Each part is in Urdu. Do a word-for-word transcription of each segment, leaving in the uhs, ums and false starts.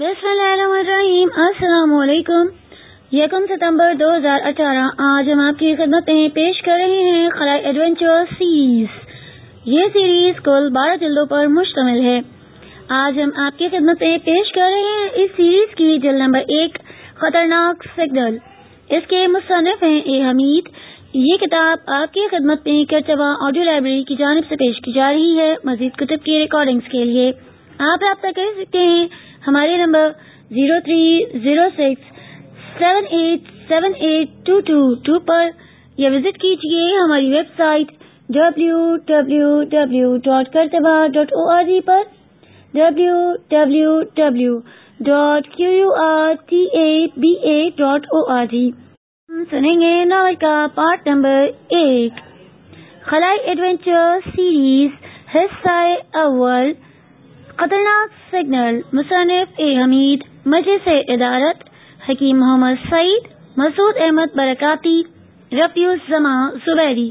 بسم اللہ الرحمن الرحیم۔ السلام علیکم۔ یکم ستمبر دو ہزار اٹھارہ آج ہم آپ کی خدمت میں پیش کر رہے ہیں خلائی ایڈونچر سیریز۔ یہ سیریز کل بارہ جلدوں پر مشتمل ہے۔ آج ہم آپ کی خدمت میں پیش کر رہے ہیں اس سیریز کی جلد نمبر ایک، خطرناک سگنل۔ اس کے مصنف ہیں اے حمید۔ یہ کتاب آپ کی خدمت میں کرتبہ آڈیو لائبریری کی جانب سے پیش کی جا رہی ہے۔ مزید کتب کی ریکارڈنگز کے لیے آپ رابطہ کر سکتے ہیں ہمارے number zero three zero six seven eight seven eight two two two پر، یا وزٹ کیجیے ہماری website W W W dot کرتبہ ڈاٹ او آر جی پر، W W W dot Q U R T A B A dot O R G. ہم سنیں گے ناول کا پارٹ نمبر ایک، خلائی ایڈونچر سیریز، حصہ اول، خطرناک سگنل۔ مصنف اے حمید، مجلس ادارت حکیم محمد سعید، مسعود احمد برکاتی، رفیع الزمان زبیری،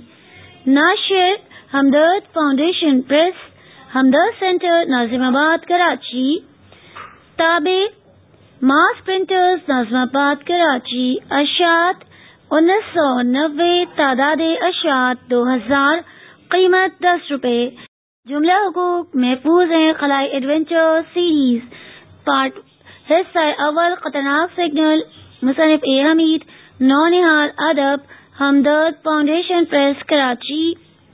ناشر Hamdard Foundation Press, Hamdard Centre Nazimabad Karachi, تابع ماس پرنٹرز ناظم آباد کراچی۔ اشاعت انیس سو نوے، تعداد اشاعت دو ہزار، قیمت دس روپے۔ جملہ حقوق محفوظ ہیں۔ خلائی ایڈونچر سیریز پارٹ، حصہ اول، خطرناک سگنل۔ مصنف اے حمید، نونہال ادب، ہمدرد فاؤنڈیشن پریس کراچی۔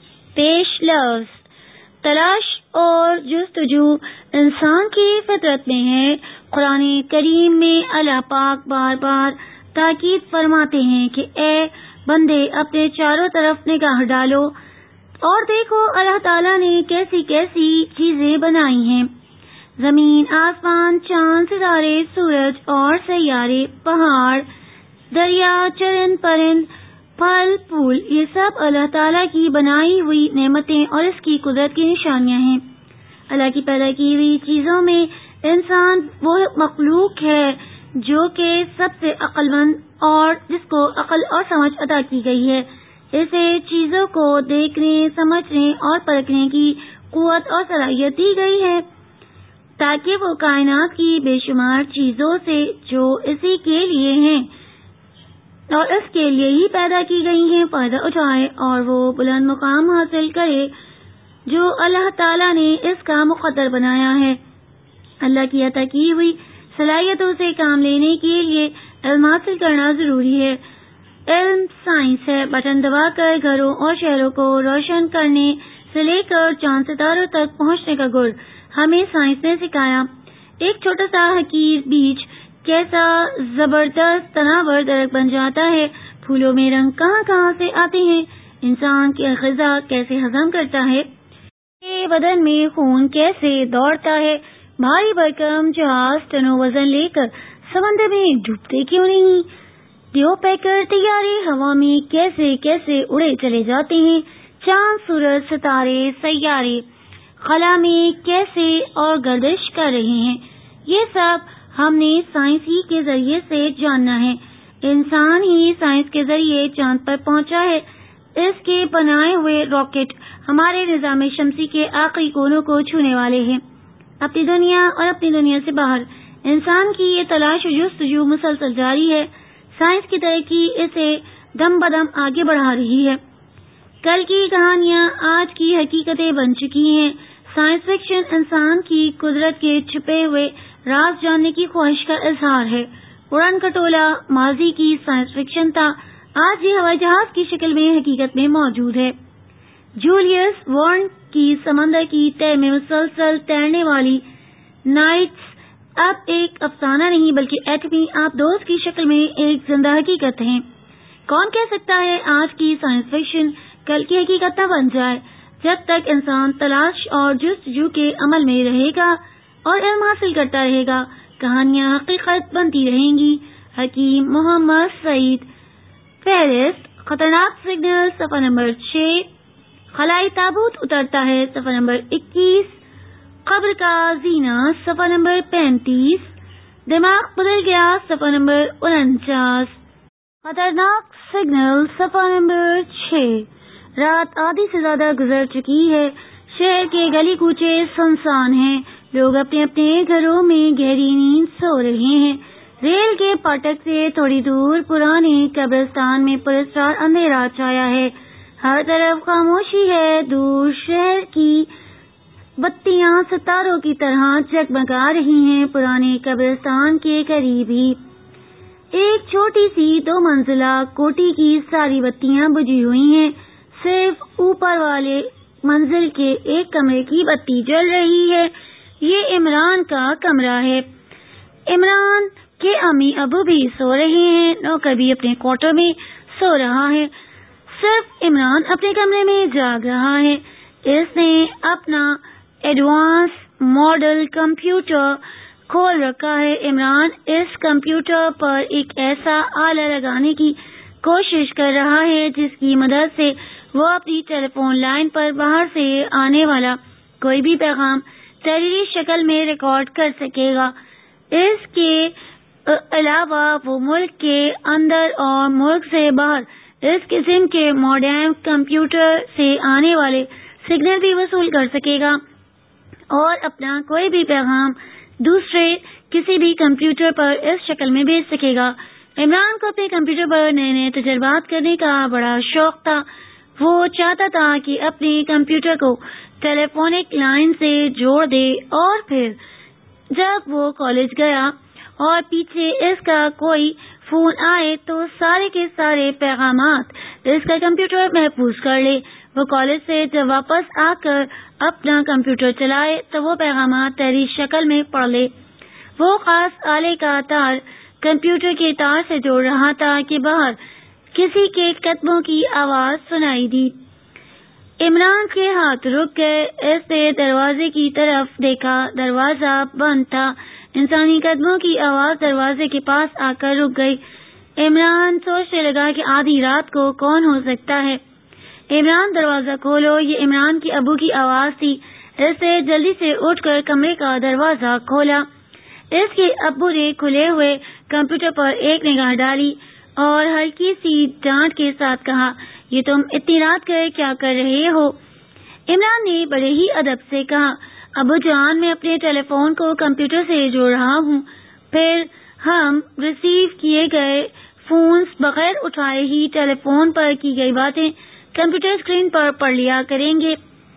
پیش لفظ، تلاش اور جستجو انسان کی فطرت میں ہے۔ قرآن کریم میں اللہ پاک بار بار تاکید فرماتے ہیں کہ اے بندے اپنے چاروں طرف نگاہ ڈالو اور دیکھو اللہ تعالیٰ نے کیسی کیسی چیزیں بنائی ہیں، زمین، آسمان، چاند، ستارے، سورج اور سیارے، پہاڑ، دریا، چرند پرند، پھل پھول، یہ سب اللہ تعالیٰ کی بنائی ہوئی نعمتیں اور اس کی قدرت کی نشانیاں ہیں۔ اللہ کی پیدا کی ہوئی چیزوں میں انسان وہ مخلوق ہے جو کہ سب سے عقل مند اور جس کو عقل اور سمجھ عطا کی گئی ہے۔ اسے چیزوں کو دیکھنے، سمجھنے اور پرکھنے کی قوت اور صلاحیت دی گئی ہے تاکہ وہ کائنات کی بے شمار چیزوں سے جو اسی کے لیے ہیں اور اس کے لیے ہی پیدا کی گئی ہیں فائدہ اٹھائے اور وہ بلند مقام حاصل کرے جو اللہ تعالیٰ نے اس کا مقدر بنایا ہے۔ اللہ کی عطا کی ہوئی صلاحیتوں سے کام لینے کے لیے علم حاصل کرنا ضروری ہے۔ علم سائنس ہے، بٹن دبا کر گھروں اور شہروں کو روشن کرنے سے لے کر چاند ستاروں تک پہنچنے کا گر ہمیں سائنس نے سکھایا۔ ایک چھوٹا سا حقیر بیج کیسا زبردست تناور درخت بن جاتا ہے، پھولوں میں رنگ کہاں کہاں سے آتے ہیں، انسان کی غذا کیسے ہضم کرتا ہے، بدن میں خون کیسے دوڑتا ہے، بھاری بھرکم جہاز ٹنوں وزن لے کر سمندر میں ڈوبتے کیوں نہیں، دیو پیکر طیارے ہوا میں کیسے کیسے اڑے چلے جاتے ہیں، چاند، سورج، ستارے، سیارے خلا میں کیسے اور گردش کر رہے ہیں، یہ سب ہم نے سائنس ہی کے ذریعے سے جاننا ہے۔ انسان ہی سائنس کے ذریعے چاند پر پہنچا ہے۔ اس کے بنائے ہوئے راکٹ ہمارے نظام شمسی کے آخری کونوں کو چھونے والے ہیں۔ اپنی دنیا اور اپنی دنیا سے باہر انسان کی یہ تلاش و جستجو مسلسل جاری ہے۔ سائنس کی ترقی اسے دم بدم آگے بڑھا رہی ہے۔ کل کی کہانیاں آج کی حقیقتیں بن چکی ہیں۔ سائنس فکشن انسان کی قدرت کے چھپے ہوئے راز جاننے کی خواہش کا اظہار ہے۔ اڑن کھٹولا ماضی کی سائنس فکشن تھا، آج یہ ہوائی جہاز کی شکل میں حقیقت میں موجود ہے۔ جولیس وارن کی سمندر کی تہ میں مسلسل تیرنے والی نائٹس اب ایک افسانہ نہیں بلکہ ایٹمی آبدوز کی شکل میں ایک زندہ حقیقت ہیں۔ کون کہہ سکتا ہے آج کی سائنس فکشن کل کی حقیقت نہ بن جائے؟ جب تک انسان تلاش اور جستجو کے عمل میں رہے گا اور علم حاصل کرتا رہے گا، کہانیاں حقیقت بنتی رہیں گی۔ حکیم محمد سعید۔ فہرست، خطرناک سگنل، صفحہ نمبر چھ۔ خلائی تابوت اترتا ہے، صفحہ نمبر اکیس۔ قبر کا زینہ، صفحہ نمبر پینتیس۔ دماغ بدل گیا، صفحہ نمبر انچاس۔ خطرناک سگنل، صفحہ نمبر چھ۔ رات آدھی سے زیادہ گزر چکی ہے، شہر کے گلی کوچے سنسان ہیں، لوگ اپنے اپنے گھروں میں گہری نیند سو رہے ہیں۔ ریل کے پھاٹک سے تھوڑی دور پرانے قبرستان میں پراسرار اندھیرا چھایا ہے، ہر طرف خاموشی ہے۔ دور شہر کی بتیاں ستاروں کی طرح جگمگا رہی ہیں۔ پرانے قبرستان کے قریب ہی ایک چھوٹی سی دو منزلہ کوٹھی کی ساری بتیاں بجھی ہوئی ہیں، صرف اوپر والے منزل کے ایک کمرے کی بتی جل رہی ہے۔ یہ عمران کا کمرہ ہے۔ عمران کے امی ابو بھی سو رہے ہیں، نوکر بھی اپنے کوارٹر میں سو رہا ہے، صرف عمران اپنے کمرے میں جاگ رہا ہے۔ اس نے اپنا ایڈوانس ماڈل کمپیوٹر کھول رکھا ہے۔ عمران اس کمپیوٹر پر ایک ایسا آلہ لگانے کی کوشش کر رہا ہے جس کی مدد سے وہ اپنی ٹیلی فون لائن پر باہر سے آنے والا کوئی بھی پیغام تحریری شکل میں ریکارڈ کر سکے گا۔ اس کے علاوہ وہ ملک کے اندر اور ملک سے باہر اس قسم کے ماڈرن کمپیوٹر سے آنے والے سگنل بھی وصول کر سکے گا اور اپنا کوئی بھی پیغام دوسرے کسی بھی کمپیوٹر پر اس شکل میں بھیج سکے گا۔ عمران کو اپنے کمپیوٹر پر نئے نئے تجربات کرنے کا بڑا شوق تھا۔ وہ چاہتا تھا کہ اپنے کمپیوٹر کو ٹیلی فونک لائن سے جوڑ دے، اور پھر جب وہ کالج گیا اور پیچھے اس کا کوئی فون آئے تو سارے کے سارے پیغامات اس کا کمپیوٹر محفوظ کر لے۔ وہ کالج سے جب واپس آ کر اپنا کمپیوٹر چلائے تو وہ پیغامات تحریری شکل میں پڑھ لے۔ وہ خاص آلے کا تار کمپیوٹر کے تار سے جوڑ رہا تھا کہ باہر کسی کے قدموں کی آواز سنائی دی۔ عمران کے ہاتھ رک گئے۔ اس نے دروازے کی طرف دیکھا، دروازہ بند تھا۔ انسانی قدموں کی آواز دروازے کے پاس آ کر رک گئی۔ عمران سوچنے لگا کہ آدھی رات کو کون ہو سکتا ہے۔ عمران دروازہ کھولو، یہ عمران کے ابو کی آواز تھی۔ اس نے جلدی سے اٹھ کر کمرے کا دروازہ کھولا۔ اس کے ابو نے کھلے ہوئے کمپیوٹر پر ایک نگاہ ڈالی اور ہلکی سی ڈانٹ کے ساتھ کہا، یہ تم اتنی رات کو کیا کر رہے ہو؟ عمران نے بڑے ہی ادب سے کہا، ابو جان، میں اپنے ٹیلی فون کو کمپیوٹر سے جوڑ رہا ہوں، پھر ہم ریسیو کیے گئے فونز بغیر اٹھائے ہی ٹیلی فون پر کی گئی باتیں کمپیوٹر اسکرین پر پڑھ لیا کریں گے۔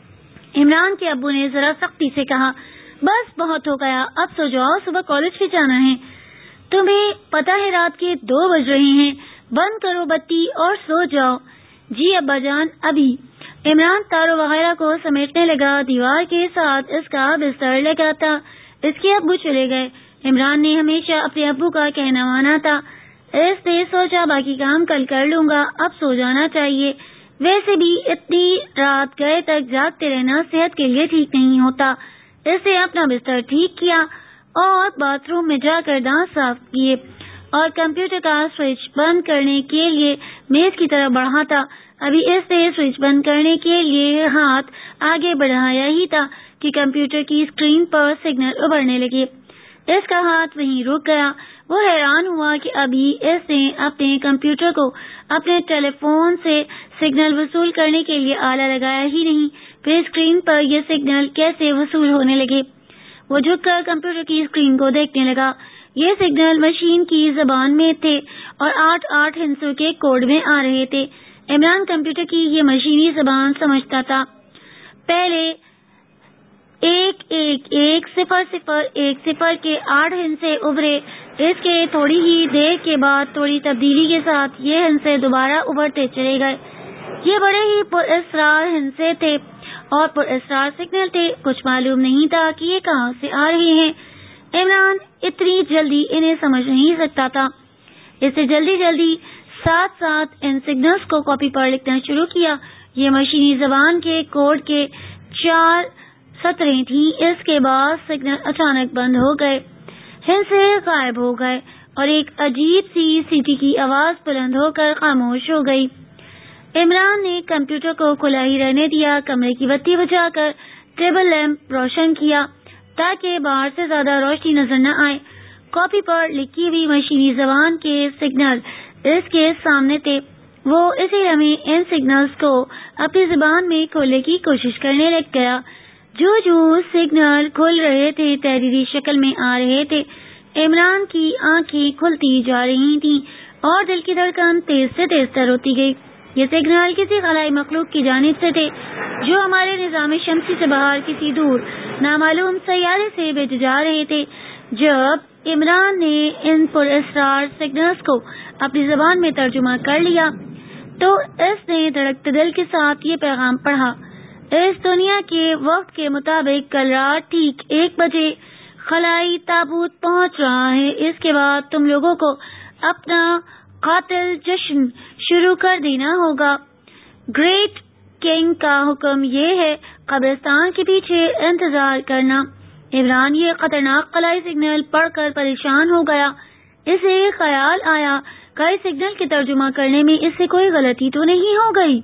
عمران کے ابو نے ذرا سختی سے کہا، بس بہت ہو گیا، اب سو جاؤ، صبح کالج بھی جانا ہے۔ تمہیں پتہ ہے رات کے دو بج رہے ہیں، بند کرو بتی اور سو جاؤ۔ جی ابا جان، ابھی۔ عمران تاروں وغیرہ کو سمیٹنے لگا۔ دیوار کے ساتھ اس کا بستر لگا تھا۔ اس کے ابو چلے گئے۔ عمران نے ہمیشہ اپنے ابو کا کہنا مانا تھا۔ اس نے سوچا باقی کام کل کر لوں گا، اب سو جانا چاہیے۔ ویسے بھی اتنی رات گئے تک جاگتے رہنا صحت کے لیے ٹھیک نہیں ہوتا۔ اس نے اپنا بستر ٹھیک کیا اور باتھ روم میں جا کر دانت صاف کیے اور کمپیوٹر کا سوئچ بند کرنے کے لیے میز کی طرف بڑھا تھا۔ ابھی اس نے سوئچ بند کرنے کے لیے ہاتھ آگے بڑھایا ہی تھا کہ کمپیوٹر کی اسکرین پر سگنل ابھرنے لگے۔ اس کا ہاتھ وہیں رک گیا۔ وہ حیران ہوا کہ ابھی اس نے اپنے کمپیوٹر کو اپنے ٹیلی فون سے سگنل وصول کرنے کے لیے آلہ لگایا ہی نہیں، پھر اسکرین پر یہ سگنل کیسے وصول ہونے لگے؟ وہ جھک کر کمپیوٹر کی اسکرین کو دیکھنے لگا۔ یہ سگنل مشین کی زبان میں تھے اور آٹھ آٹھ ہندسوں کے کوڈ میں آ رہے تھے۔ عمران کمپیوٹر کی یہ مشینی زبان سمجھتا تھا۔ پہلے ایک ایک ایک صفر صفر ایک صفر کے آٹھ ہندسے ابھرے۔ اس کے تھوڑی ہی دیر کے بعد تھوڑی تبدیلی کے ساتھ یہ ہندسے دوبارہ ابھرتے چلے گئے۔ یہ بڑے ہی پر اسرار ہندسے تھے اور پر اسرار سگنل تھے۔ کچھ معلوم نہیں تھا کہ یہ کہاں سے آ رہے ہیں۔ عمران اتنی جلدی انہیں سمجھ نہیں سکتا تھا۔ اس نے جلدی جلدی ساتھ ساتھ ان سگنلز کو کاپی پر لکھنا شروع کیا۔ یہ مشینی زبان کے کوڈ کے چار سطریں تھیں۔ اس کے بعد سگنل اچانک بند ہو گئے، ہندسے غائب ہو گئے اور ایک عجیب سی سیٹی کی آواز بلند ہو کر خاموش ہو گئی۔ عمران نے کمپیوٹر کو کھلا ہی رہنے دیا، کمرے کی بتی بجھا کر ٹیبل لیمپ روشن کیا تاکہ باہر سے زیادہ روشنی نظر نہ آئے۔ کاپی پر لکھی ہوئی مشینی زبان کے سگنل اس کے سامنے تھے۔ وہ اسی لمحے ان سگنلز کو اپنی زبان میں کھولنے کی کوشش کرنے لگ گیا۔ جو جو سگنل کھل رہے تھے تحریری شکل میں آ رہے تھے۔ عمران کی آنکھیں کھلتی جا رہی تھیں اور دل کی دھڑکن تیز سے تیز تر ہوتی گئی. یہ سگنل کسی خلائی مخلوق کی جانب سے تھے جو ہمارے نظام شمسی سے باہر کسی دور نامعلوم سیارے سے بھیجے جا رہے تھے. جب عمران نے ان پر اسرار سگنلز کو اپنی زبان میں ترجمہ کر لیا تو اس نے دھڑکتے دل کے ساتھ یہ پیغام پڑھا: اس دنیا کے وقت کے مطابق کل رات ٹھیک ایک بجے خلائی تابوت پہنچ رہا ہے. اس کے بعد تم لوگوں کو اپنا قاتل جشن شروع کر دینا ہوگا. گریٹ کنگ کا حکم یہ ہے قبرستان کے پیچھے انتظار کرنا. عمران یہ خطرناک خلائی سگنل پڑھ کر پریشان ہو گیا. اسے خیال آیا کہ سگنل کے ترجمہ کرنے میں اس سے کوئی غلطی تو نہیں ہو گئی.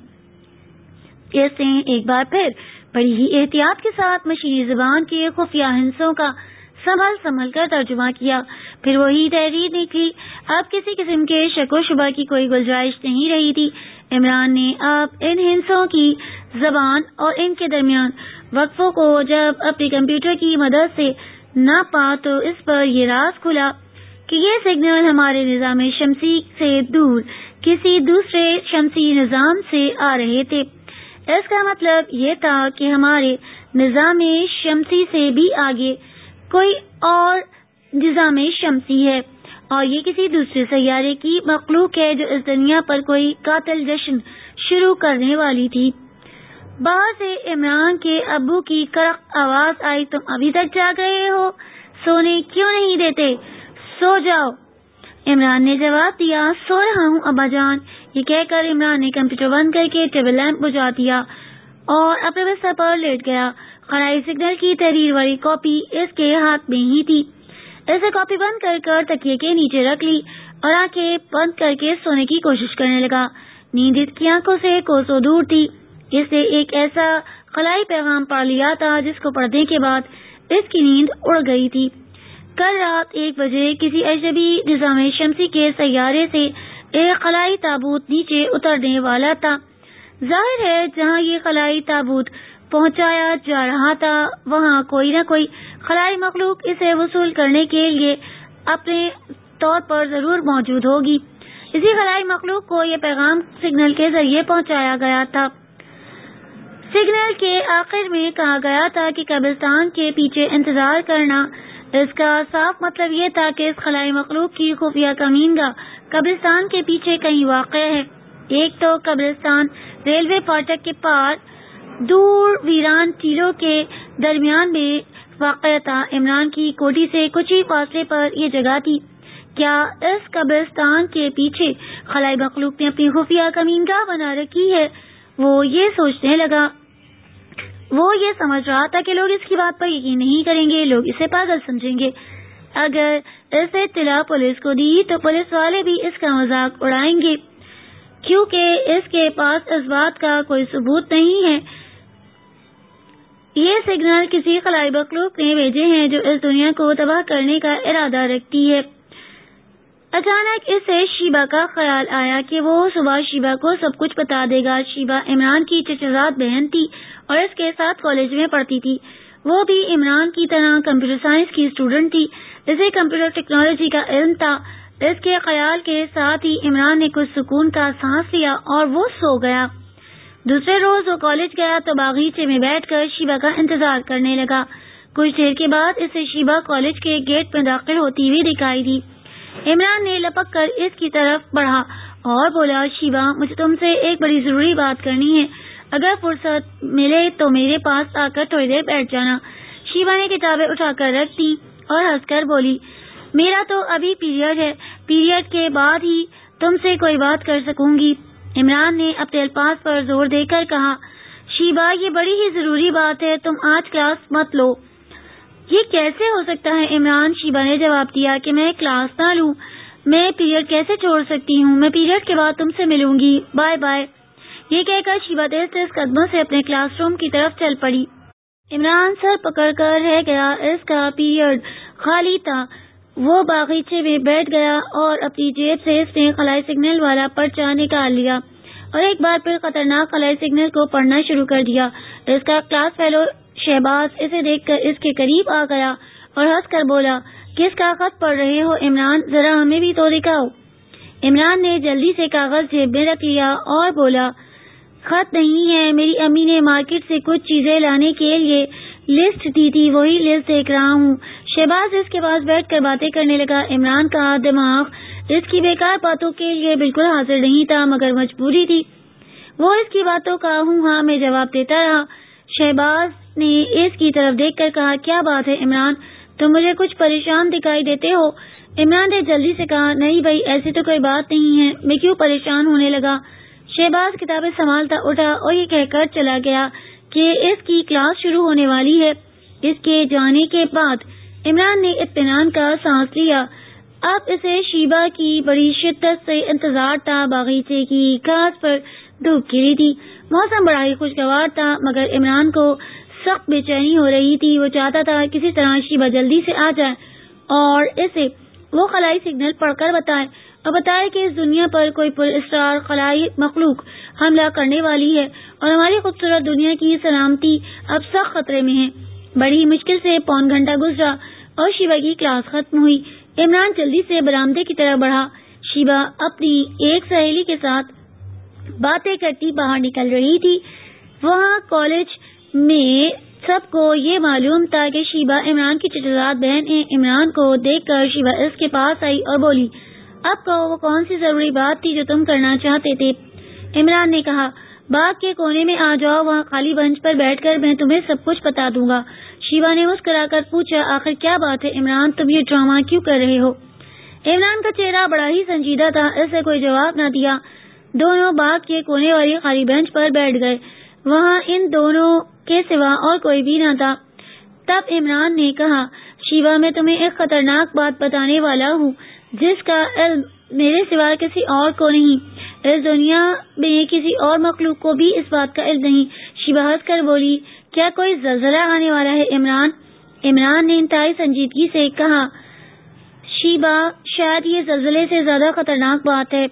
اس نے ایک بار پھر بڑی ہی احتیاط کے ساتھ مشینی زبان کے خفیہ ہندسوں کا سنبھل سنبھل کر ترجمہ کیا. پھر وہی تحریر نکلی. اب کسی قسم کے شک و شبہ کی کوئی گنجائش نہیں رہی تھی. عمران نے اب ان ہندسوں کی زبان اور ان کے درمیان وقفوں کو جب اپنے کمپیوٹر کی مدد سے ناپا تو اس پر یہ راز کھلا کہ یہ سگنل ہمارے نظام شمسی سے دور کسی دوسرے شمسی نظام سے آ رہے تھے. اس کا مطلب یہ تھا کہ ہمارے نظام شمسی سے بھی آگے کوئی اور نظام شمسی ہے اور یہ کسی دوسرے سیارے کی مخلوق ہے جو اس دنیا پر کوئی قاتل جشن شروع کرنے والی تھی. باہر سے عمران کے ابو کی کڑک آواز آئی: تم ابھی تک جاگ رہے ہو؟ سونے کیوں نہیں دیتے؟ سو جاؤ. عمران نے جواب دیا: سو رہا ہوں ابا جان. یہ کہہ کر عمران نے کمپیوٹر بند کر کے ٹیبل لیمپ بجھا دیا اور اپنے بستر پر لیٹ گیا. خلائی سگنل کی تحریر والی کاپی اس کے ہاتھ میں ہی تھی. اسے کاپی بند کر کر تکیے کے نیچے رکھ لی اور آنکھیں بند کر کے سونے کی کوشش کرنے لگا. نیند اس کی آنکھوں سے کوسوں دور تھی. اس نے ایک ایسا خلائی پیغام پڑھ لیا تھا جس کو پڑھنے کے بعد اس کی نیند اڑ گئی تھی. کل رات ایک بجے کسی اجنبی نظام شمسی کے سیارے سے ایک خلائی تابوت نیچے اترنے والا تھا. ظاہر ہے جہاں یہ خلائی تابوت پہنچایا جا رہا تھا وہاں کوئی نہ کوئی خلائی مخلوق اسے وصول کرنے کے لیے اپنے طور پر ضرور موجود ہوگی. اسی خلائی مخلوق کو یہ پیغام سگنل کے ذریعے پہنچایا گیا تھا. سگنل کے آخر میں کہا گیا تھا کہ قبرستان کے پیچھے انتظار کرنا. اس کا صاف مطلب یہ تھا کہ اس خلائی مخلوق کی خفیہ کمینگاہ قبرستان کے پیچھے کہیں واقع ہے. ایک تو قبرستان ریلوے فاٹک کے پار دور ویران ٹیلوں کے درمیان میں واقع تھا. عمران کی کوٹھی سے کچھ ہی فاصلے پر یہ جگہ تھی. کیا اس قبرستان کے پیچھے خلائی مخلوق نے اپنی خفیہ کمینگاہ بنا رکھی ہے؟ وہ یہ سوچنے لگا. وہ یہ سمجھ رہا تھا کہ لوگ اس کی بات پر یقین نہیں کریں گے، لوگ اسے پاگل سمجھیں گے. اگر اسے اطلاع پولیس کو دی تو پولیس والے بھی اس کا مذاق اڑائیں گے کیونکہ اس کے پاس اس بات کا کوئی ثبوت نہیں ہے. یہ سگنل کسی خلائی مخلوق نے بھیجے ہیں جو اس دنیا کو تباہ کرنے کا ارادہ رکھتی ہے. اچانک اس سے شیبا کا خیال آیا کہ وہ صبح شیبا کو سب کچھ بتا دے گا. شیبا عمران کی چچزاد بہن تھی اور اس کے ساتھ کالج میں پڑھتی تھی. وہ بھی عمران کی طرح کمپیوٹر سائنس کی اسٹوڈنٹ تھی. اسے کمپیوٹر ٹیکنالوجی کا علم تھا. اس کے خیال کے ساتھ ہی عمران نے کچھ سکون کا سانس لیا اور وہ سو گیا. دوسرے روز وہ کالج گیا تو باغیچے میں بیٹھ کر شیبا کا انتظار کرنے لگا. کچھ دیر کے بعد اسے شیبا کالج کے گیٹ میں داخل ہوتی ہوئی دکھائی دی. عمران نے لپک کر اس کی طرف بڑھا اور بولا: شیبا، مجھے تم سے ایک بڑی ضروری بات کرنی ہے. اگر فرصت ملے تو میرے پاس آ کر تھوڑی دیر بیٹھ جانا. شیبا نے کتابیں اٹھا کر رکھ دی اور ہنس کر بولی: میرا تو ابھی پیریڈ ہے، پیریڈ کے بعد ہی تم سے کوئی بات کر سکوں گی. عمران نے اپنے الفاظ پر زور دے کر کہا: شیبا، یہ بڑی ہی ضروری بات ہے، تم آج کلاس مت لو. یہ کیسے ہو سکتا ہے عمران؟ شیبا نے جواب دیا کہ میں کلاس نہ لوں، میں پیریڈ کیسے چھوڑ سکتی ہوں؟ میں پیریڈ کے بعد تم سے ملوں گی، بائے بائے. یہ کہہ کر شیبا تیز تیز قدموں سے اپنے کلاس روم کی طرف چل پڑی. عمران سر پکڑ کر رہ گیا. اس کا پیریڈ خالی تھا. وہ باغیچے میں بیٹھ گیا اور اپنی جیب سے اس نے خلائی سگنل والا پرچہ نکال لیا اور ایک بار پھر خطرناک خلائی سگنل کو پڑھنا شروع کر دیا. اس کا کلاس فیلو شہباز اسے دیکھ کر اس کے قریب آ گیا اور ہنس کر بولا: کس کا خط پڑھ رہے ہو عمران؟ ذرا ہمیں بھی تو دکھاؤ۔ عمران نے جلدی سے کاغذ جیب میں رکھ لیا اور بولا، خط نہیں ہے، میری امی نے مارکیٹ سے کچھ چیزیں لانے کے لیے لسٹ دی تھی، وہی لسٹ دیکھ رہا ہوں۔ شہباز اس کے پاس بیٹھ کر باتیں کرنے لگا۔ عمران کا دماغ اس کی بیکار باتوں کے لیے بالکل حاضر نہیں تھا، مگر مجبوری تھی، وہ اس کی باتوں کا ہوں ہاں میں جواب دیتا رہا۔ شہباز نے اس کی طرف دیکھ کر کہا، کیا بات ہے عمران، تم مجھے کچھ پریشان دکھائی دیتے ہو؟ عمران نے جلدی سے کہا، نہیں بھائی، ایسی تو کوئی بات نہیں ہے، میں کیوں پریشان ہونے لگا؟ شہباز کتابیں سنبھالتا اٹھا اور یہ کہہ کر چلا گیا کہ اس کی کلاس شروع ہونے والی ہے۔ اس کے جانے کے بعد عمران نے اطمینان کا سانس لیا۔ اب اسے شیبہ کی بڑی شدت سے انتظار تھا۔ باغیچے کی گھاس پر دھوپ گری تھی، موسم بڑا ہی خوشگوار تھا، مگر عمران کو سخت بے چینی ہو رہی تھی۔ وہ چاہتا تھا کسی طرح شیبہ جلدی سے آ جائے اور اسے وہ خلائی سگنل پڑھ کر بتائے اور بتائے کہ اس دنیا پر کوئی پر اسرار خلائی مخلوق حملہ کرنے والی ہے اور ہماری خوبصورت دنیا کی سلامتی اب سخت خطرے میں ہے۔ بڑی مشکل سے پون گھنٹہ گزرا اور شیبہ کی کلاس ختم ہوئی۔ عمران جلدی سے برآمدے کی طرف بڑھا۔ شیبہ اپنی ایک سہیلی کے ساتھ باتیں کرتی باہر نکل رہی تھی۔ وہاں کالج میں سب کو یہ معلوم تھا کہ شیبہ عمران کی چچزاد بہن ہے۔ عمران کو دیکھ کر شیبہ اس کے پاس آئی اور بولی، اب کہو وہ کون سی ضروری بات تھی جو تم کرنا چاہتے تھے؟ عمران نے کہا، باغ کے کونے میں آ جاؤ، وہاں خالی بنچ پر بیٹھ کر میں تمہیں سب کچھ بتا دوں گا۔ شیبہ نے مسکرا کر پوچھا، آخر کیا بات ہے عمران، تم یہ ڈرامہ کیوں کر رہے ہو؟ عمران کا چہرہ بڑا ہی سنجیدہ تھا، اس نے کوئی جواب نہ دیا۔ دونوں باغ کے کونے والی خالی بینچ پر بیٹھ گئے۔ وہاں ان دونوں کے سوا اور کوئی بھی نہ تھا۔ تب عمران نے کہا، شیبہ میں تمہیں ایک خطرناک بات بتانے والا ہوں جس کا علم میرے سوا کسی اور کو نہیں۔ اس دنیا میں کسی اور مخلوق کو بھی اس بات کا علم نہیں۔ شیبہ ہنس کر بولی، کیا کوئی زلزلہ آنے والا ہے عمران؟ عمران نے انتہائی سنجیدگی سے کہا، شیبہ شاید یہ زلزلے سے زیادہ خطرناک بات ہے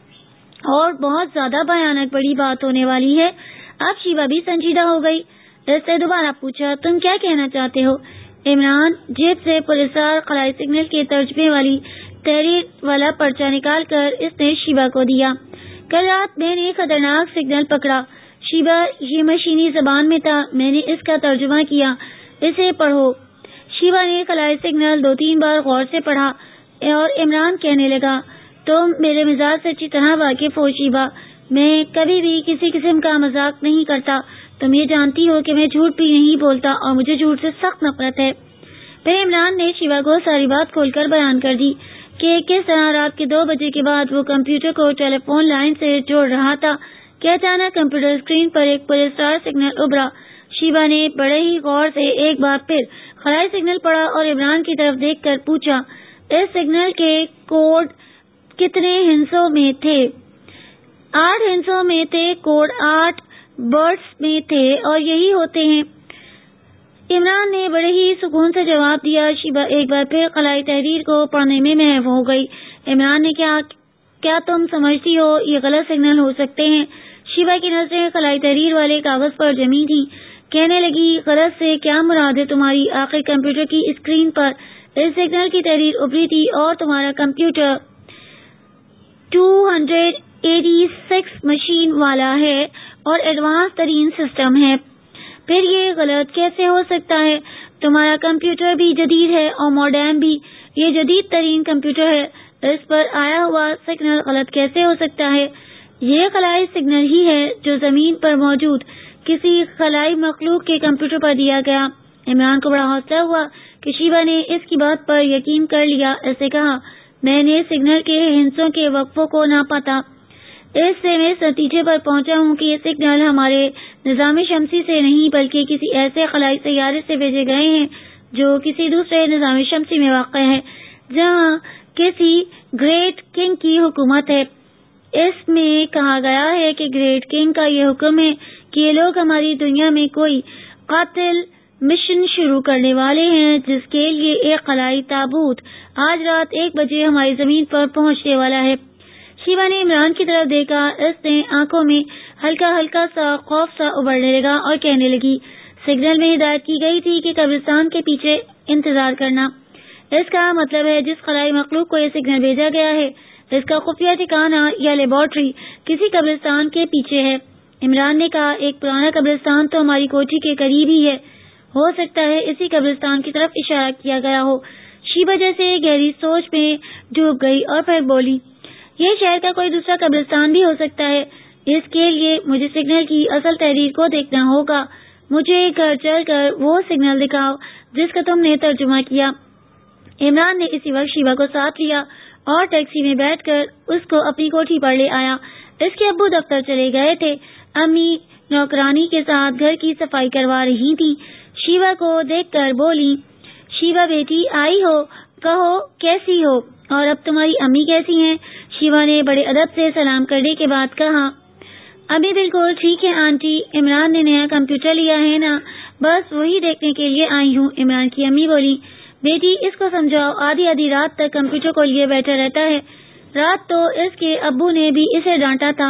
اور بہت زیادہ بھیانک بڑی بات ہونے والی ہے۔ اب شیبہ بھی سنجیدہ ہو گئی۔ اس نے دوبارہ پوچھا، تم کیا کہنا چاہتے ہو؟ عمران جیب سے پراسرار خلائی سگنل کے ترجمے والی تحریر والا پرچہ نکال کر اس نے شیبہ کو دیا۔ کل رات میں نے خطرناک سگنل پکڑا شیبہ، یہ مشینی زبان میں تھا، میں نے اس کا ترجمہ کیا، اسے پڑھو۔ شیبہ نے خلائی سگنل دو تین بار غور سے پڑھا اور عمران کہنے لگا، تم میرے مزاج سے اچھی طرح واقف ہو شیبہ، میں کبھی بھی کسی قسم کا مذاق نہیں کرتا، تم یہ جانتی ہو کہ میں جھوٹ بھی نہیں بولتا اور مجھے جھوٹ سے سخت نفرت ہے۔ پھر عمران نے شیبہ کو ساری بات کھول کر بیان کر دی کہ کس طرح رات کے دو بجے کے بعد وہ کمپیوٹر کو ٹیلی فون لائن سے جوڑ رہا تھا کہ اچانک کمپیوٹر اسکرین پر ایک پر اسٹار سگنل ابھرا۔ شیبہ نے بڑے ہی غور سے ایک بار پھر خلائی سگنل پڑھا اور عمران کی طرف دیکھ کر پوچھا، اس سگنل کے کوڈ کتنے ہندسوں میں تھے؟ آٹھ ہندسوں میں تھے، کوڈ آٹھ برڈز میں تھے اور یہی ہوتے ہیں۔ عمران نے بڑے ہی سکون سے جواب دیا۔ شیبہ ایک بار پھر خلائی تحریر کو پڑھنے میں محو ہو گئی۔ عمران نے کہا، کیا تم سمجھتی ہو یہ غلط سگنل ہو سکتے ہیں؟ شیبہ کی نظریں خلائی تحریر والے کاغذ پر جمی تھی، کہنے لگی، غلط سے کیا مراد ہے تمہاری؟ آخر کمپیوٹر کی اسکرین پر اس سگنل کی تحریر ابھری تھی اور تمہارا کمپیوٹر دو سو چھیاسی مشین والا ہے اور ایڈوانس ترین سسٹم ہے، پھر یہ غلط کیسے ہو سکتا ہے؟ تمہارا کمپیوٹر بھی جدید ہے اور ماڈرن بھی، یہ جدید ترین کمپیوٹر ہے، اس پر آیا ہوا سگنل غلط کیسے ہو سکتا ہے؟ یہ خلائی سگنل ہی ہے جو زمین پر موجود کسی خلائی مخلوق کے کمپیوٹر پر دیا گیا۔ عمران کو بڑا حوصلہ ہوا کہ شیبہ نے اس کی بات پر یقین کر لیا۔ اسے کہا، میں نے سگنل کے ہندسوں کے وقفوں کو ناپا تھا، اس سے میں اس نتیجے پر پہنچا ہوں کہ یہ سگنل ہمارے نظام شمسی سے نہیں بلکہ کسی ایسے خلائی سیارے سے بھیجے گئے ہیں جو کسی دوسرے نظام شمسی میں واقع ہے، جہاں کسی گریٹ کنگ کی حکومت ہے۔ اس میں کہا گیا ہے کہ گریٹ کنگ کا یہ حکم ہے کہ یہ لوگ ہماری دنیا میں کوئی قاتل مشن شروع کرنے والے ہیں جس کے لیے ایک خلائی تابوت آج رات ایک بجے ہماری زمین پر پہنچنے والا ہے۔ شیبہ نے عمران کی طرف دیکھا، اس نے آنکھوں میں ہلکا ہلکا سا خوف سا ابھرنے لگا اور کہنے لگی، سگنل میں ہدایت کی گئی تھی کہ قبرستان کے پیچھے انتظار کرنا۔ اس کا مطلب ہے جس خلائی مخلوق کو یہ سگنل بھیجا گیا ہے اس کا خفیہ ٹھکانہ یا لیبارٹری کسی قبرستان کے پیچھے ہے۔ عمران نے کہا ایک پرانا قبرستان تو ہماری کوٹھی کے قریب ہی ہے، ہو سکتا ہے اسی قبرستان کی طرف اشارہ کیا گیا ہو۔ شیبہ جیسے گہری سوچ میں ڈوب گئی اور پھر بولی یہ شہر کا کوئی دوسرا قبرستان بھی ہو سکتا ہے، اس کے لیے مجھے سگنل کی اصل تحریر کو دیکھنا ہوگا، مجھے گھر چل کر وہ سگنل دکھاؤ جس کا تم نے ترجمہ کیا۔ عمران نے اسی وقت شیبہ کو ساتھ لیا اور ٹیکسی میں بیٹھ کر اس کو اپنی کوٹھی پر لے آیا۔ اس کے ابو دفتر چلے گئے تھے، امی نوکرانی کے ساتھ گھر کی صفائی کروا رہی تھی۔ شیبہ کو دیکھ کر بولی شیبہ بیٹی آئی ہو، کہو کیسی ہو اور اب تمہاری امی کیسی ہیں؟ شیبہ نے بڑے ادب سے سلام کرنے کے بعد کہا امی بالکل ٹھیک ہے آنٹی، عمران نے نیا کمپیوٹر لیا ہے نا، بس وہی دیکھنے کے لیے آئی ہوں۔ عمران کی امی بولی بیٹی اس کو سمجھاؤ آدھی آدھی رات تک کمپیوٹر کو لیے بیٹھا رہتا ہے، رات تو اس کے ابو نے بھی اسے ڈانٹا تھا۔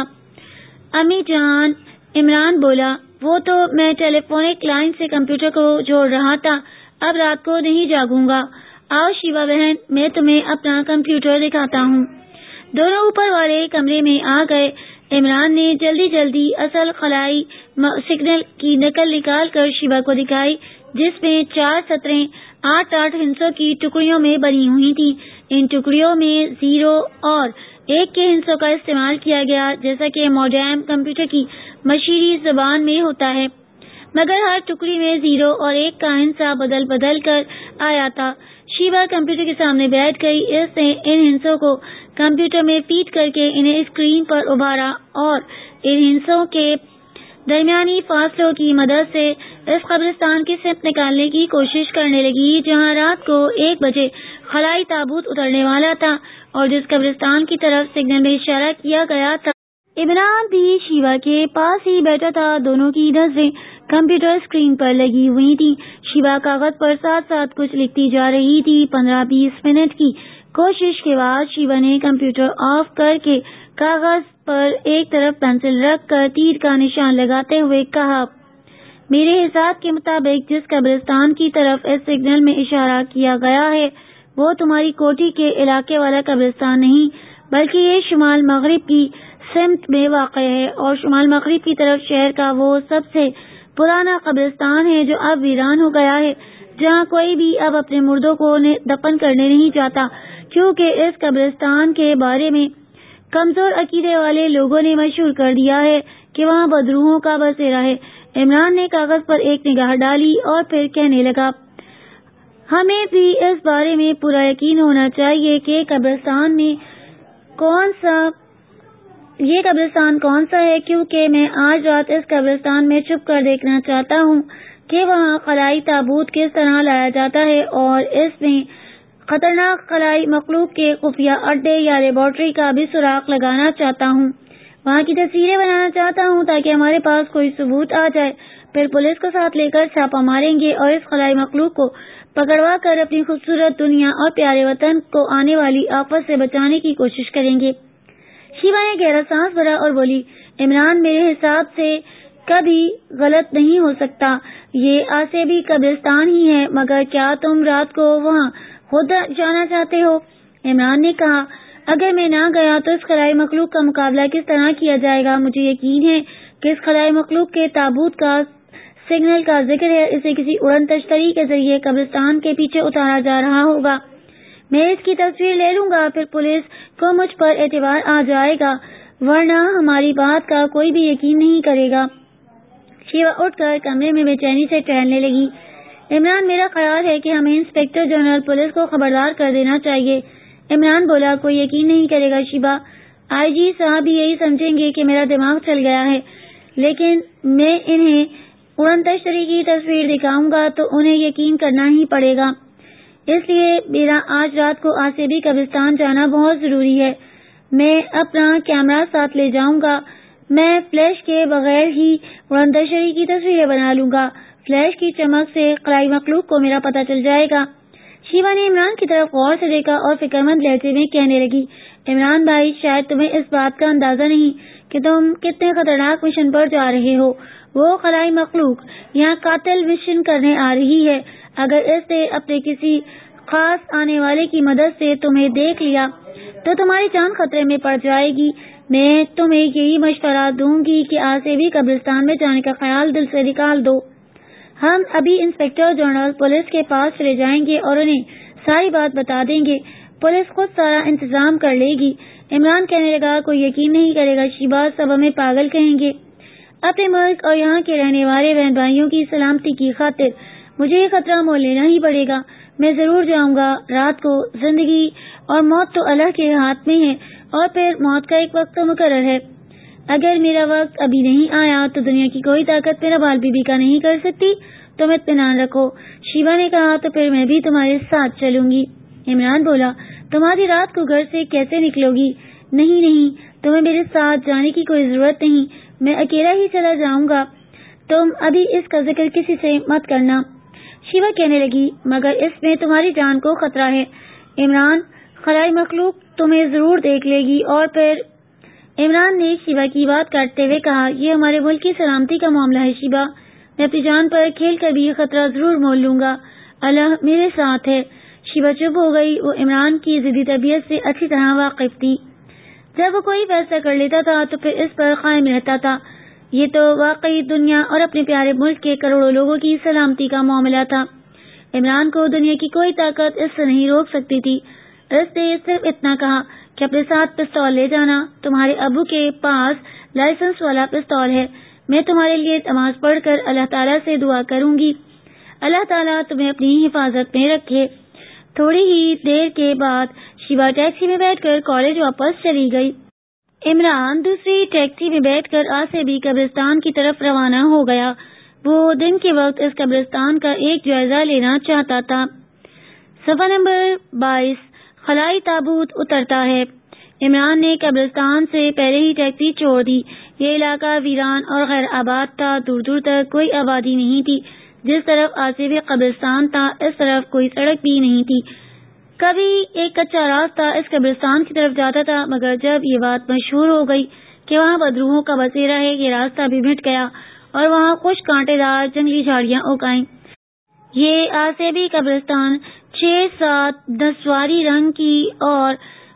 امی جان، عمران بولا وہ تو میں ٹیلی فونک لائن سے کمپیوٹر کو جوڑ رہا تھا، اب رات کو نہیں جاگوں گا۔ آؤ شیبہ بہن میں تمہیں اپنا کمپیوٹر دکھاتا ہوں۔ دونوں اوپر والے کمرے میں آ گئے۔ عمران نے جلدی جلدی اصل خلائی سگنل کی نقل نکال کر شیبہ کو دکھائی جس میں چار سطریں آٹھ آٹھ ہندسوں کی ٹکڑیوں میں بنی ہوئی تھی۔ ان ٹکڑیوں میں زیرو اور ایک کے ہندسوں کا استعمال کیا گیا جیسا کہ ماڈرن کمپیوٹر کی مشیری زبان میں ہوتا ہے، مگر ہر ٹکڑی میں زیرو اور ایک کا ہندسہ بدل بدل کر آیا تھا۔ شیبہ کمپیوٹر کے سامنے بیٹھ گئی، اس نے ان ہندسوں کو کمپیوٹر میں فیڈ کر کے انہیں اسکرین پر ابھارا اور ان ہندسوں کے درمیانی فاصلوں کی مدد سے اس قبرستان کی سمت نکالنے کی کوشش کرنے لگی جہاں رات کو ایک بجے خلائی تابوت اترنے والا تھا اور جس قبرستان کی طرف سگنل میں اشارہ کیا گیا تھا۔ عمران بھی شیبہ کے پاس ہی بیٹھا تھا، دونوں کی نظریں کمپیوٹر اسکرین پر لگی ہوئی تھی۔ شیبہ کاغذ پر ساتھ ساتھ کچھ لکھتی جا رہی تھی۔ پندرہ بیس منٹ کی کوشش کے بعد شیبہ نے کمپیوٹر آف کر کے کاغذ پر ایک طرف پینسل رکھ کر تیر کا نشان لگاتے ہوئے کہا میرے حساب کے مطابق جس قبرستان کی طرف اس سگنل میں اشارہ کیا گیا ہے وہ تمہاری کوٹھی کے علاقے والا قبرستان نہیں بلکہ یہ شمال مغرب کی سمت میں واقع ہے اور شمال مغرب کی طرف شہر کا وہ سب سے پرانا قبرستان ہے جو اب ویران ہو گیا ہے، جہاں کوئی بھی اب اپنے مردوں کو دفن کرنے نہیں جاتا کیونکہ اس قبرستان کے بارے میں کمزور عقیدے والے لوگوں نے مشہور کر دیا ہے کہ وہاں بدروحوں کا بسیرا ہے۔ عمران نے کاغذ پر ایک نگاہ ڈالی اور پھر کہنے لگا ہمیں بھی اس بارے میں پورا یقین ہونا چاہیے کہ قبرستان میں کون سا یہ قبرستان کون سا ہے، کیونکہ میں آج رات اس قبرستان میں چھپ کر دیکھنا چاہتا ہوں کہ وہاں خلائی تابوت کس طرح لایا جاتا ہے اور اس میں خطرناک خلائی مخلوق کے خفیہ اڈے یا لیبارٹری کا بھی سراغ لگانا چاہتا ہوں، وہاں کی تصویریں بنانا چاہتا ہوں تاکہ ہمارے پاس کوئی ثبوت آ جائے، پھر پولیس کو ساتھ لے کر چھاپا ماریں گے اور اس خلائی مخلوق کو پکڑوا کر اپنی خوبصورت دنیا اور پیارے وطن کو آنے والی آفت سے بچانے کی کوشش کریں گے۔ شیبہ نے گہرا سانس بھرا اور بولی عمران میرے حساب سے کبھی غلط نہیں ہو سکتا، یہ آسیبی قبرستان ہی ہے، مگر کیا تم رات کو وہاں خود جانا چاہتے ہو؟ عمران نے کہا اگر میں نہ گیا تو اس خلائی مخلوق کا مقابلہ کس طرح کیا جائے گا؟ مجھے یقین ہے کہ اس خلائی مخلوق کے تابوت کا سگنل کا ذکر ہے، اسے کسی اڑن تشتری کے ذریعے قبرستان کے پیچھے اتارا جا رہا ہوگا، میں اس کی تصویر لے لوں گا، پھر پولیس کو مجھ پر اعتبار آ جائے گا ورنہ ہماری بات کا کوئی بھی یقین نہیں کرے گا۔ شیبہ اٹھ کر کمرے میں بے چینی سے ٹہلنے لگی۔ عمران میرا خیال ہے کہ ہمیں انسپکٹر جنرل پولیس کو خبردار کر دینا چاہیے۔ عمران بولا کوئی یقین نہیں کرے گا شیبہ، آئی جی صاحب بھی یہی سمجھیں گے کہ میرا دماغ چل گیا ہے، لیکن میں انہیں اڑن تشتری کی تصویر دکھاؤں گا تو انہیں یقین کرنا ہی پڑے گا، اس لیے میرا آج رات کو آسیبی قبرستان جانا بہت ضروری ہے۔ میں اپنا کیمرہ ساتھ لے جاؤں گا، میں فلیش کے بغیر ہی اڑن تشتری کی تصویریں بنا لوں گا، فلیش کی چمک سے خلائی مخلوق کو میرا پتہ چل جائے گا۔ شیبہ نے عمران کی طرف غور سے دیکھا اور فکر مند لہجے میں کہنے لگی عمران بھائی شاید تمہیں اس بات کا اندازہ نہیں کہ تم کتنے خطرناک مشن پر جا رہے ہو، وہ خلائی مخلوق یہاں قاتل مشن کرنے آ رہی ہے، اگر اس نے اپنے کسی خاص آنے والے کی مدد سے تمہیں دیکھ لیا تو تمہاری جان خطرے میں پڑ جائے گی۔ میں تمہیں یہی مشورہ دوں گی کہ آج سے بھی قبرستان میں جانے کا خیال دل سے نکال دو۔ ہم ابھی انسپکٹر جنرل پولیس کے پاس چلے جائیں گے اور انہیں ساری بات بتا دیں گے۔ پولیس خود سارا انتظام کر لے گی۔ عمران کہنے لگا، کوئی یقین نہیں کرے گا شیبا، سب ہمیں پاگل کہیں گے۔ اپنے ملک اور یہاں کے رہنے والے بہن بھائیوں کی سلامتی کی خاطر مجھے یہ خطرہ مول لینا ہی پڑے گا۔ میں ضرور جاؤں گا رات کو۔ زندگی اور موت تو اللہ کے ہاتھ میں ہے اور پھر موت کا ایک وقت تو مقرر ہے۔ اگر میرا وقت ابھی نہیں آیا تو دنیا کی کوئی طاقت میرا بال بی بی کا نہیں کر سکتی۔ تم اطمینان رکھو۔ شیبا نے کہا، تو پھر میں بھی تمہارے ساتھ چلوں گی۔ عمران بولا، تم آدھی رات کو گھر سے کیسے نکلو گی؟ نہیں نہیں، تمہیں میرے ساتھ جانے کی کوئی ضرورت نہیں، میں اکیلا ہی چلا جاؤں گا۔ تم ابھی اس کا ذکر کسی سے مت کرنا۔ شیبا کہنے لگی، مگر اس میں تمہاری جان کو خطرہ ہے۔ عمران، خلائی مخلوق تمہیں ضرور دیکھ لے گی اور پھر۔ عمران نے شیبا کی بات کاٹتے ہوئے کہا، یہ ہمارے ملک کی سلامتی کا معاملہ ہے شیبا، میں اپنی جان پر کھیل کر بھی یہ خطرہ ضرور مول لوں گا۔ اللہ میرے ساتھ ہے۔ شیبا چپ ہو گئی۔ وہ عمران کی ضدی طبیعت سے اچھی طرح واقف تھی۔ جب وہ کوئی فیصلہ کر لیتا تھا تو پھر اس پر قائم رہتا تھا۔ یہ تو واقعی دنیا اور اپنے پیارے ملک کے کروڑوں لوگوں کی سلامتی کا معاملہ تھا۔ عمران کو دنیا کی کوئی طاقت اس سے نہیں روک سکتی تھی۔ اس نے صرف اتنا کہا کہ اپنے ساتھ پستول لے جانا۔ تمہارے ابو کے پاس لائسنس والا پستول ہے۔ میں تمہارے لیے نماز پڑھ کر اللہ تعالیٰ سے دعا کروں گی، اللہ تعالیٰ تمہیں اپنی حفاظت میں رکھے۔ تھوڑی ہی دیر کے بعد شیبا ٹیکسی میں بیٹھ کر کالج واپس چلی گئی۔ عمران دوسری ٹیکسی میں بیٹھ کر آج سے بھی قبرستان کی طرف روانہ ہو گیا۔ وہ دن کے وقت اس قبرستان کا ایک جائزہ لینا چاہتا تھا۔ صفحہ نمبر بائیس، خلائی تابوت اترتا ہے۔ عمران نے قبرستان سے پہلے ہی ٹیکسی چھوڑ دی۔ یہ علاقہ ویران اور غیر آباد تھا، دور دور تک کوئی آبادی نہیں تھی۔ جس طرف آصفی قبرستان تھا اس طرف کوئی سڑک بھی نہیں تھی۔ کبھی ایک کچا راستہ اس قبرستان کی طرف جاتا تھا، مگر جب یہ بات مشہور ہو گئی کہ وہاں بدروحوں کا بسیرا ہے، یہ راستہ بھی مٹ گیا اور وہاں خشک کانٹے دار جنگلی جھاڑیاں اگ آئیں۔ یہ آصفی قبرستان چھ سات نسواری رنگ کی اور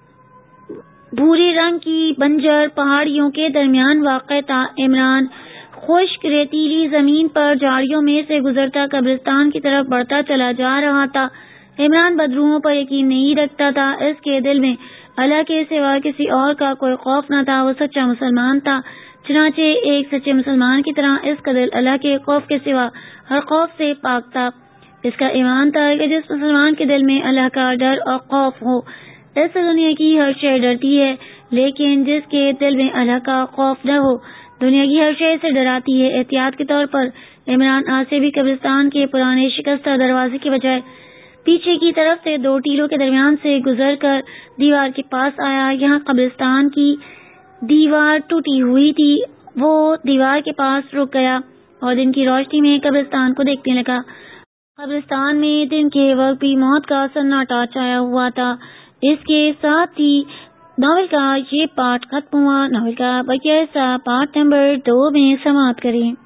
بھوری رنگ کی بنجر پہاڑیوں کے درمیان واقع تھا۔ عمران خشک ریتیلی زمین پر جھاڑیوں میں سے گزرتا قبرستان کی طرف بڑھتا چلا جا رہا تھا۔ عمران بدروحوں پر یقین نہیں رکھتا تھا۔ اس کے دل میں اللہ کے سوا کسی اور کا کوئی خوف نہ تھا۔ وہ سچا مسلمان تھا، چنانچہ ایک سچے مسلمان کی طرح اس کا دل اللہ کے خوف کے سوا ہر خوف سے پاک تھا۔ اس کا ایمان تھا کہ جس مسلمان کے دل میں اللہ کا ڈر اور خوف ہو، اس سے دنیا کی ہر شے ڈرتی ہے، لیکن جس کے دل میں اللہ کا خوف نہ ہو، دنیا کی ہر شے سے ڈراتی ہے۔ احتیاط کے طور پر عمران آصفی قبرستان کے پرانے شکستہ دروازے کے بجائے پیچھے کی طرف سے دو ٹیلوں کے درمیان سے گزر کر دیوار کے پاس آیا۔ یہاں قبرستان کی دیوار ٹوٹی ہوئی تھی۔ وہ دیوار کے پاس رک گیا اور دن کی روشنی میں قبرستان کو دیکھنے لگا۔ قبرستان میں دن کے وقت بھی موت کا سناٹا چھایا ہوا تھا۔ اس کے ساتھ ہی ناول کا یہ پارٹ ختم ہوا۔ ناول کا بقیہ حصہ پارٹ نمبر دو میں سماعت کریں۔